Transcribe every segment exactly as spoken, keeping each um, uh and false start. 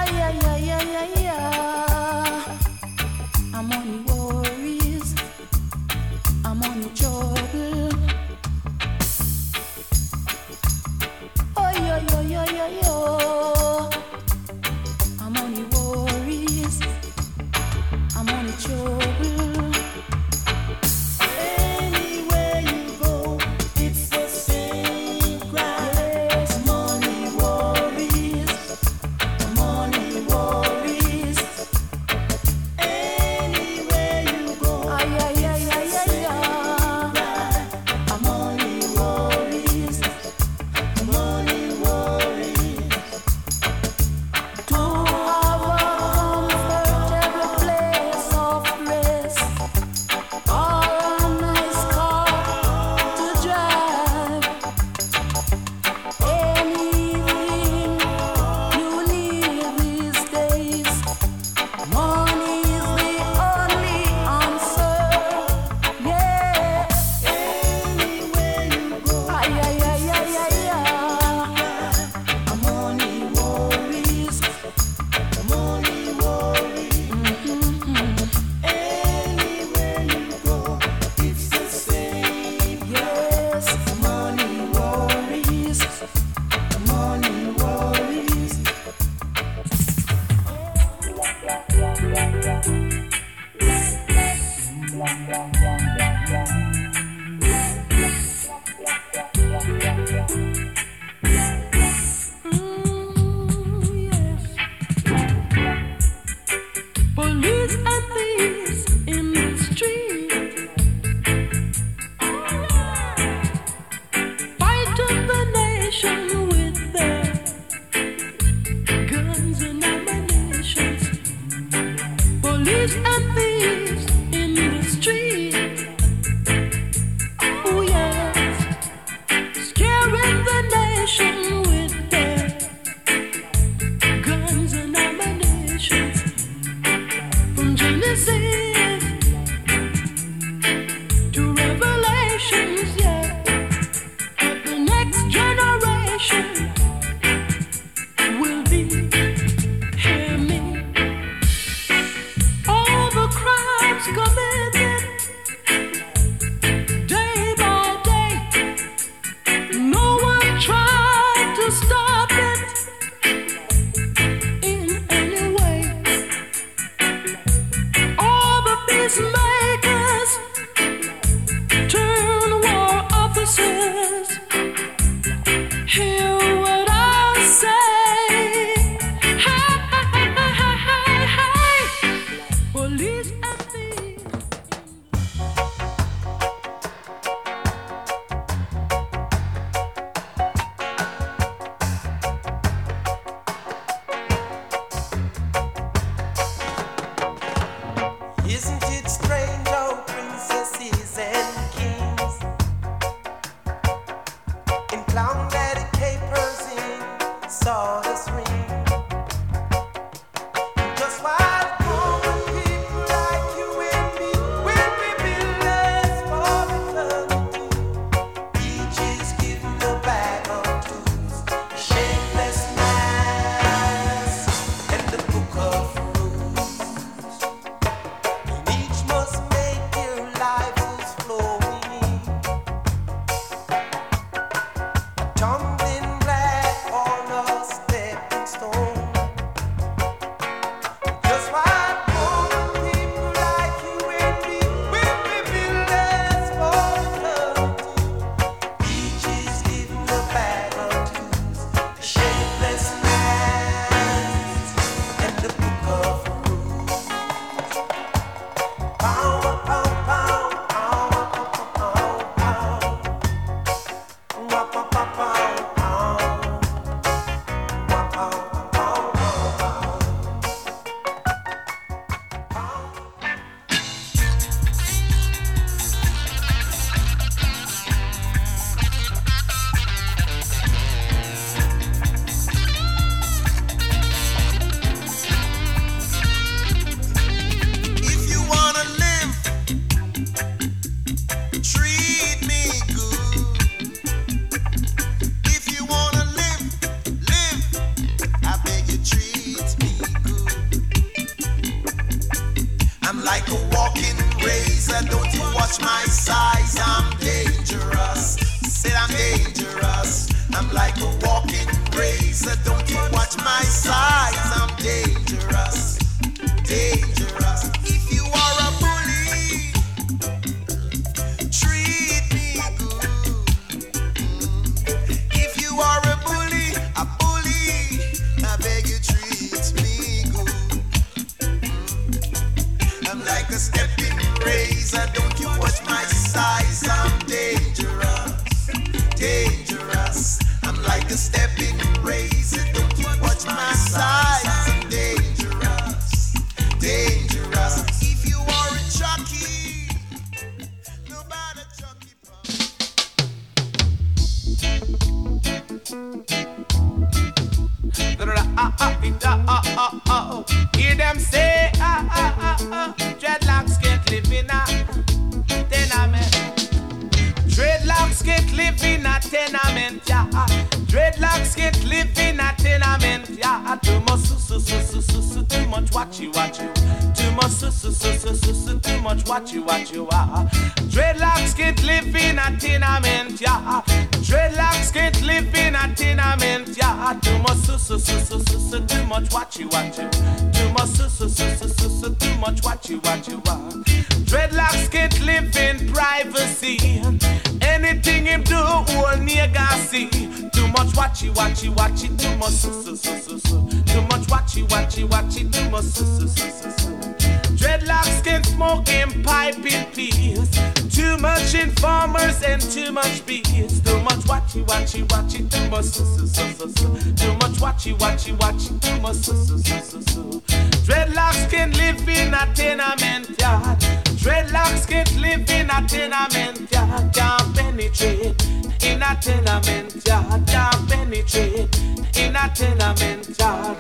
yeah, yeah, yeah, yeah, yeah. I'm on the worries, I'm on the trouble. Oh, yeah, yeah, yeah, yeah, yeah. I'm on the worries, I'm on the trouble. Anywhere you go, it's the same cry. Yes, money worries, money worries. Anywhere you go, ay, ay, ay, ay, ay, ay. I'm money worries, money worries. To have a comfortable place of rest, or a nice car to drive. Anything you need these days, money is the only answer. Yeah. Anywhere you go, ay, ay, ay, ay, ay, ay. Money worries, money worries. Anywhere you go, it's the same. Yes, money worries, money worries. Mm, yes. Police and thieves in the street, fighting the nation with their guns and ammunition. Police and thieves in the street, oh yes, scaring the nation with their guns and ammunition. From Genesis to Revelations, yeah. But the next generation will be, hear me, all the crimes committed day by day. No one tried to stop it in any way. All the peacemakers turn war officers. Hear what I say. Hey, hey, hey, hey, hey. Police and thieves. Isn't it strange how princesses and kings in clown-daddy capers in sawdust ring? Just why common people like you and me will be villains for eternity. Each is given a bag of tools, a shapeless mask, and the book of rules. And each must make their lives flowing, tumbling black on a stepping stone. Just why common people like you and me will be villains for eternity. Each is given a bag of tools, a shapeless mask, and the book of rules. Pow, pow, pow, pow, pow, pow, pow. Pow, pow, pow, pow. I'm like a walking razor. Don't you watch my size? I'm dangerous, dangerous. If you are a bully, treat me good. If you are a bully, a bully, I beg you treat me good. I'm like a stepping razor. Don't you watch my size? I'm dangerous, dangerous. I'm like a stepping razor. Don't you watch my size? I'm dangerous, dangerous. If you are a jockey, nobody jockey. Hear them say, ah, ah, ah, ah, dreadlocks can't live in a tenement. Dreadlocks can't live in a tenement, yeah. Dreadlocks can't live in a tenement, yeah. Too much, su, su, su, su, su, su, too much watchy, watchy. Too much, su, su, su, su, su, su, too much watchy, watchy, ah. Dreadlocks can't live in a tenement, yeah. Dreadlocks can't live in a tenement, yeah. Too much, su, su, su, su, su, su, too much watchy, watchy. Too much, su, su, su, su, su, su, too much watchy, watchy, ah. Dreadlocks can't live in privacy. Anything him do, all nigga see. Too much watchy, watchy, watchy, too much su, su, su, su, su. Too much watchy, watchy, watchy, too much su, su, su, su, su. Dreadlocks can smoke in pipe in peace. Too much informers and too much bees. Too much watchy, watchy, watchy, too much su, su, su, su, su. Too much watchy, watchy, watchy, too much su, su, su, su, su. Dreadlocks can live in a tenement yard. Dreadlocks can't live in a tenement yard. Can't penetrate in a tenement yard. Can't penetrate in a tenement yard.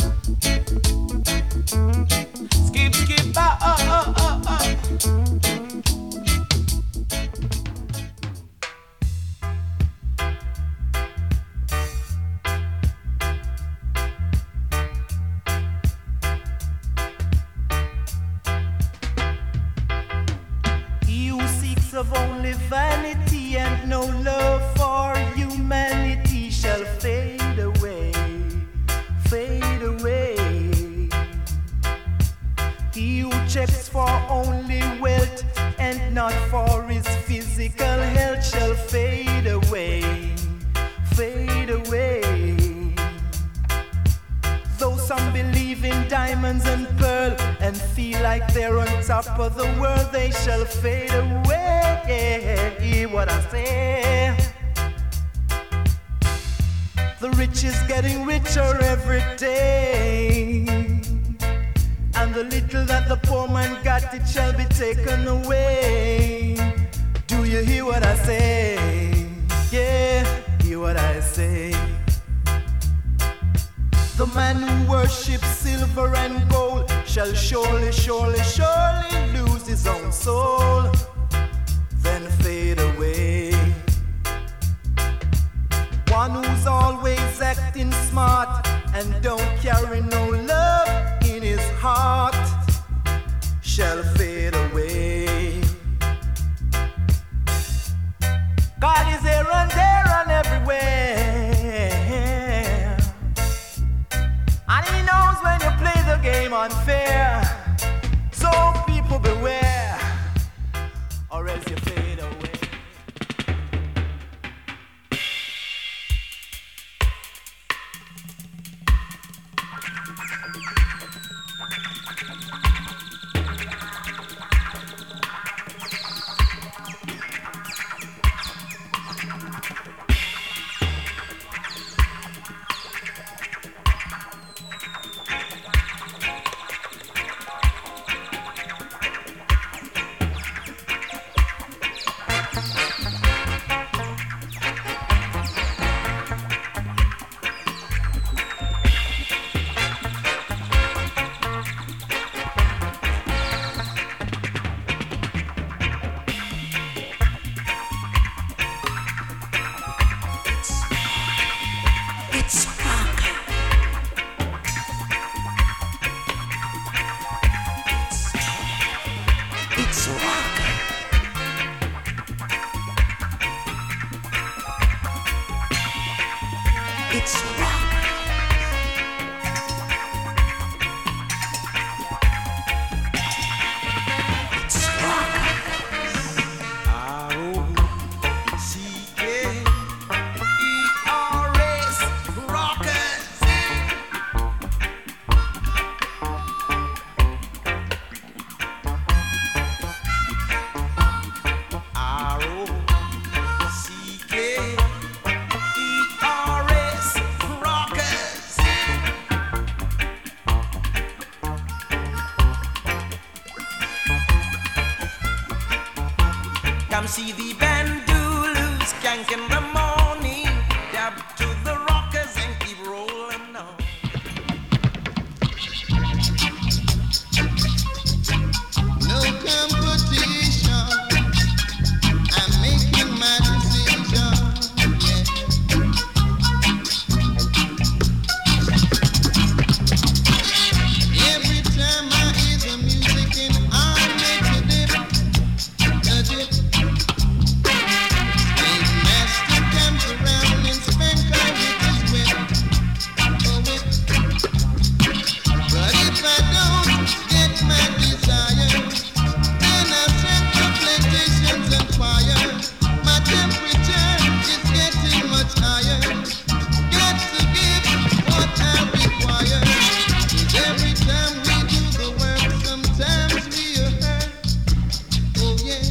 Skip, skip, oh, oh, oh, oh. Of only vanity and no love for humanity shall fade away, fade away. He who checks for only wealth and not for his physical health shall fade away, fade away. Though some believe in diamonds and pearl and feel like they're on top of the world, they shall fade away. Hear what I say. The rich is getting richer every day, and the little that the poor man got, it shall be taken away. Do you hear what I say? Yeah, hear what I say. The man who worships silver and gold shall surely, surely, surely lose his own soul, then fade away. One who's always acting smart and don't carry no love in his heart shall fade away. God is here and there and everywhere, and he knows when you play the game unfair. So people beware, or else you fade away. It's rock. It's rock. R O C K E R S, rockers. R O C K E R S, rockers. Come see the bandolus skank in the morning. Dab to the rockers and keep rolling on. No competition. I'm making my decision. Yeah. Every time I hear the music and I make a dip, a dip. The master comes around and spank her with his whip, a whip. But if I don't get my desire, then I set the plantations on fire. My temperature is getting much higher. Got to give what I require. 'Cause every time we do the work, sometimes we are hurt. Oh yeah.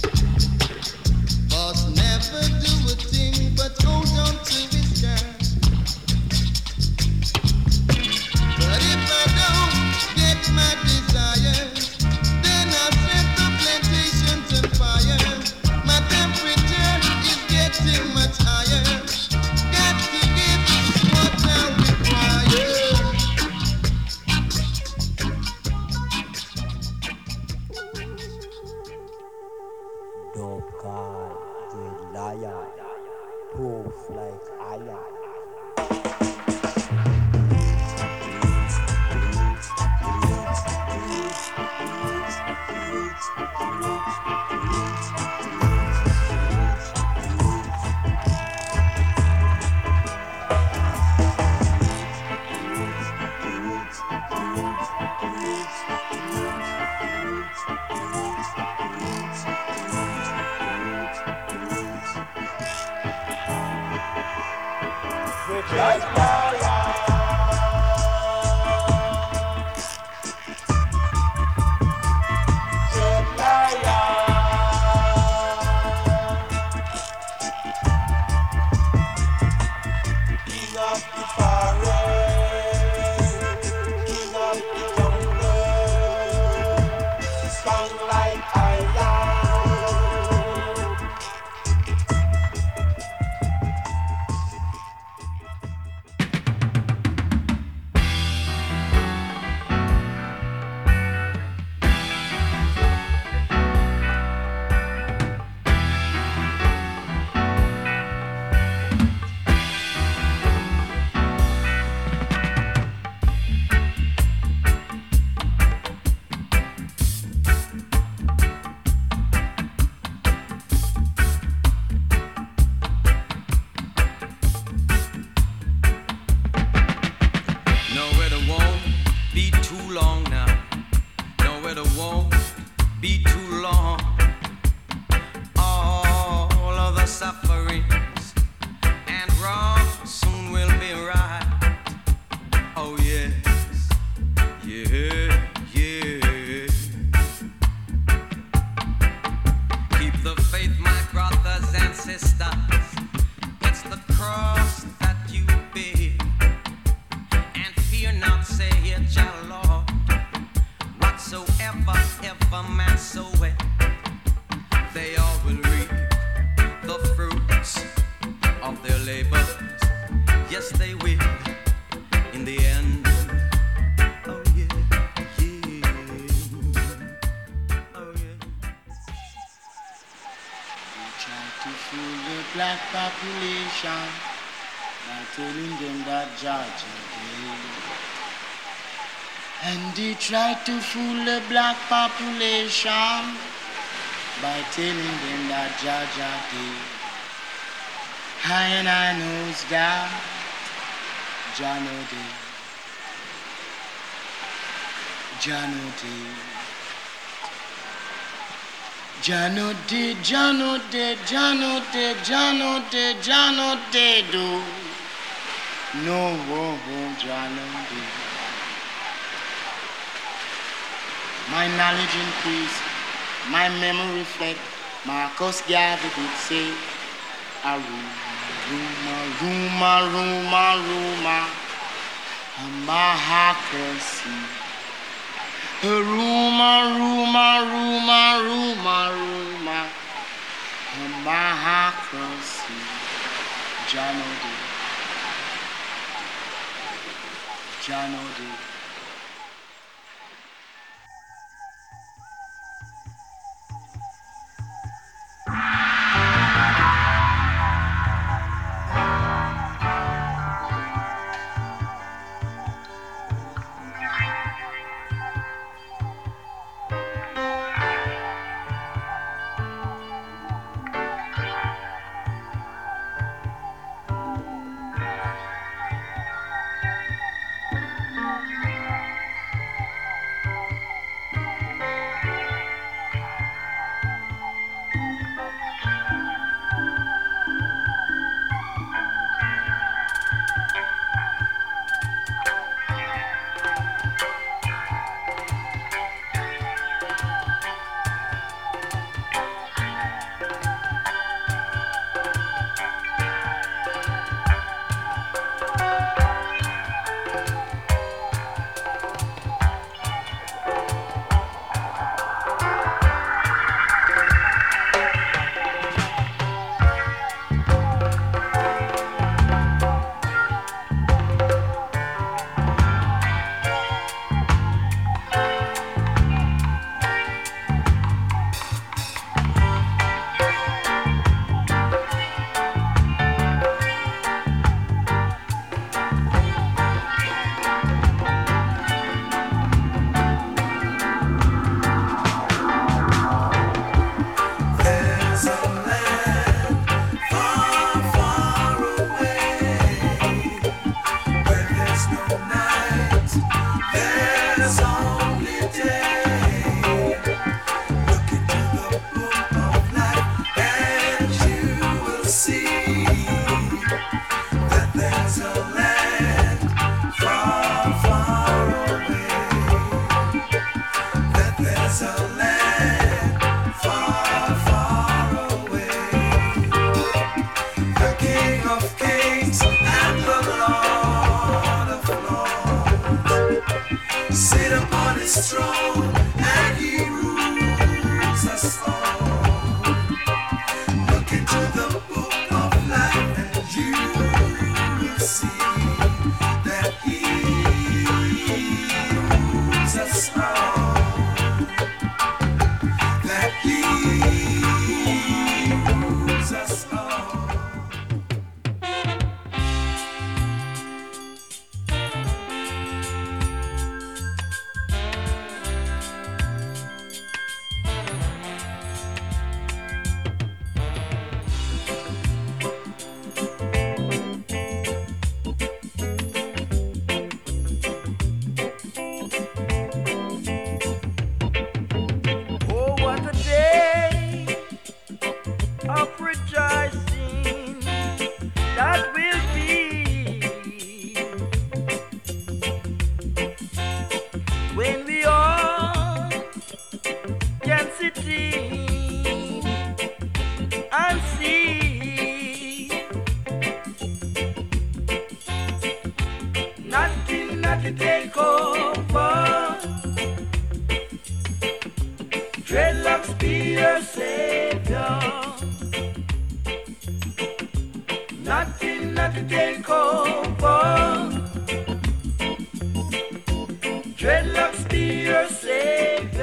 Boss never do a thing but hold on to his skirt. But if I don't get my desires, then I set the plantations on fire. My temperature is getting much higher. Got to give what I require. Dope God, great liar, proof like iron. King of the forest, king of the jungle, strong like iron. Nowhere to won't be too long now. Nowhere to won't be too long. All of the sufferings and wrong soon will be right. Oh yes, yeah, yeah. Keep the faith, my brothers and sisters. It's the cross that you bear. And fear not, say it, your Lord. Whatsoever, ever man soweth, they all will reap the fruits of their labors. Yes, they will, in the end. Oh yeah, yeah. Oh yeah. We try to fool the black population by telling them that Georgia Day. And they try to fool the black population by telling them that Georgia Day. I and I knows that Janody, Janody, Janody, Janody, Janody, Janody, Janody, do no oh, oh, Janody. My knowledge increase, my memory reflect. Marcus Garvey did say, a rumor, rumor, rumor, rumor, a mahacracy. A rumor, rumor, rumor, rumor, rumor, a mahacracy. Janody, Janody. Dreadlocks be your savior.